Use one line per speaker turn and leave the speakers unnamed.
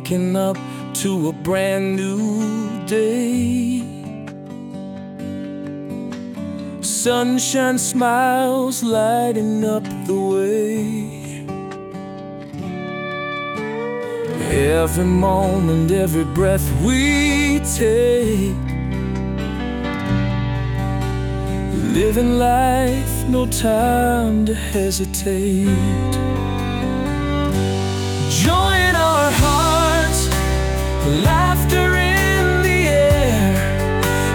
waking up to a brand new day. Sunshine smiles lighting up the way. Every moment, every breath we take, living life, no time to hesitate.